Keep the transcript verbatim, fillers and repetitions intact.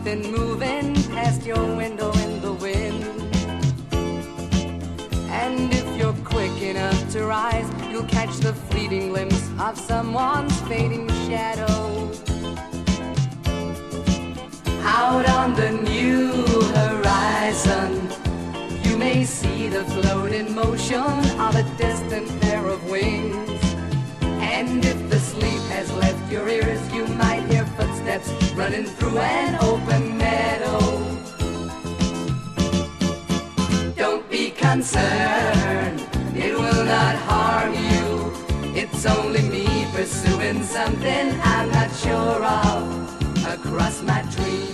something moving past your window in the wind. And if you're quick enough to rise, you'll catch the fleeting glimpse of someone's fading shadow. Out on the new horizon, you may see the floating motion of a distant pair of wings. And if the sleep has left your ears, you might hear footsteps running through an open meadow. Don't be concerned, it will not harm you. It's only me pursuing something I'm not sure of across my dreams.